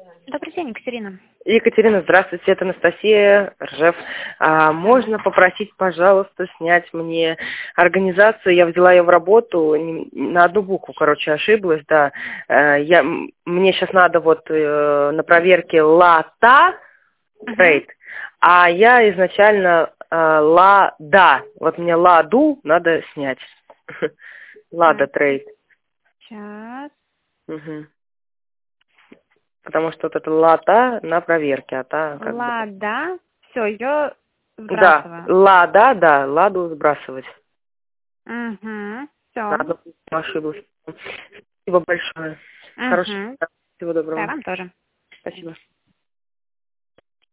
Добрый день, Екатерина. Екатерина, здравствуйте, это Анастасия Ржев. Можно попросить, пожалуйста, снять мне организацию? Я взяла ее в работу, на одну букву, ошиблась, да. Мне сейчас надо на проверке ЛАТА трейд, а я изначально ЛАДА. Вот мне ЛАДУ надо снять. ЛАДА трейд. Сейчас. Угу. Потому что это ЛАТА на проверке, а та Лада. Все, ее Да, сбрасываю. ЛАДА, да, ладу сбрасывать. Угу. Все. Ладно, ошиблась. Спасибо большое. Хорошего Угу. дня. Всего Да, доброго. вам тоже. Спасибо.